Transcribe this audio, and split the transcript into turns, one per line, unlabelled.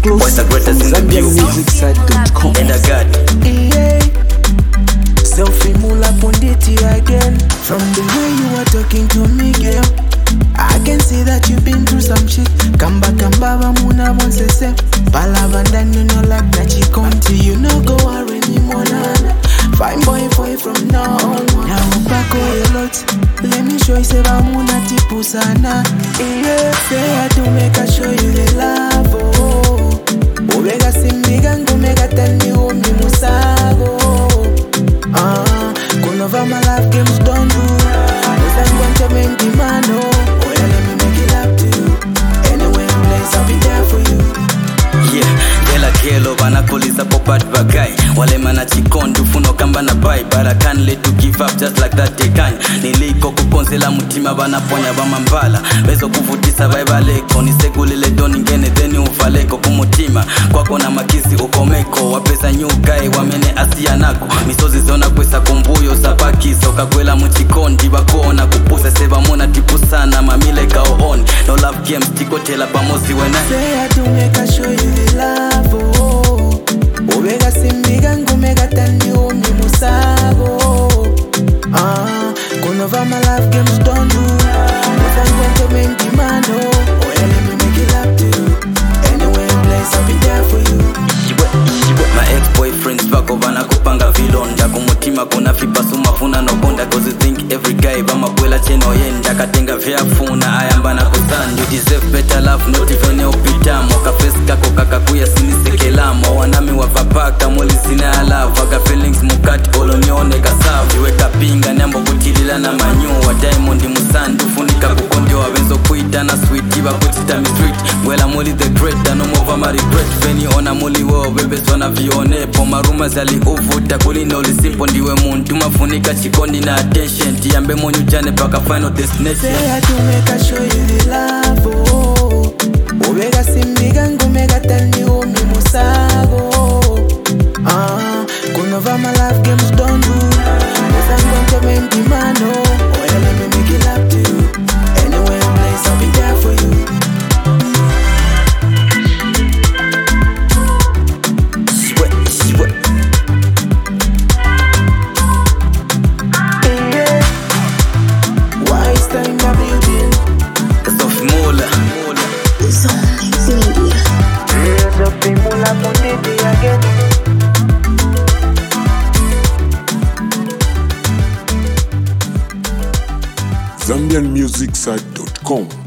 What's the greatest in the
ZambianMusicSite.com.
And I got
Selfie mula ponditi again. From the way you are talking to me, girl, I can see that you've been through some shit. Kamba muna once se Palavandani no like na chikonti. You no go worry anymore. Fine boy from now on. Now back a lot. Let me show you say muna tipu sana. Say I do make I show you the love. Oh, Omega simbiga ngomega tani homi musago. Kunova my life games don't do. Yes, I'm going to make the man. Oh yeah, let me make it up to you. Anywhere in place, I'll be there for you.
Kelo banakolisa popat bagay wale mana chikondu funo kamba na bai but I can't let you give up just like that tekanya niliko kuponsela mutima banaponya bamambala bezo kuvutisa baibaleko nisegulile doni ngene then ufaleko kumutima kwako na makisi ukomeko wapesa nyukai wamene asia nako misozi zona kwesa kumbuyo sapakiso kakwela muchikondi bakona kupusa seba mona tipusana mamile kaooni no love games tikotela pamosi wena
say I do make I show you the love. Omega simbiga ngomega tani homi musago. Kunova my life games don't do. If I'm going to make the man. Oh yeah, let me make it up to you. Anywhere in place, I'll be there for you.
My ex-boyfriends bako bana kupanga vilonda kumutima kuna fipasu mafuna no bonda cause you think every guy bama kwela cheno yenda katenga vyafuna ayamba na kuzan you deserve better love not even opitamo kafesi kako kakakuya sinisekelamo wanami wapapaka mweli sina love waka feelings mukati olonyone kasavu iweka pinga nyambo kutilila na manyuwa diamond musandu funika kukondi wabenzo kuita na sweet iba kutita mi street wela mweli the great no mova ma regret veni ona mweli weo bebe sona vione po maruma zali uvuta kulina ulisimpo ndiwe muntu mafunika chikondi na attention tiyambe monyu jane paka final destination
say I do make I show you the love. Oh, Omega simbiga ngomega tani homi musago. Kunova my life games don't do. Yes, I'm going to make the man. Oh yeah, let me make it up to you. Anywhere in place, I'll be there for you.
ZambianMusicSite.com.